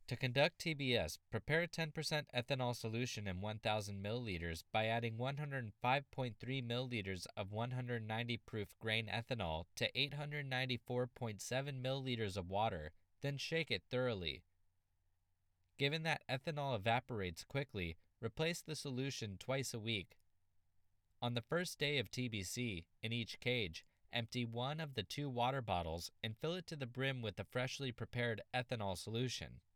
To conduct TBS, prepare a 10% ethanol solution in 1,000 milliliters by adding 105.3 milliliters of 190 proof grain ethanol to 894.7 milliliters of water, then shake it thoroughly. Given that ethanol evaporates quickly, replace the solution twice a week. On the first day of TBC, in each cage, empty one of the two water bottles and fill it to the brim with the freshly prepared ethanol solution.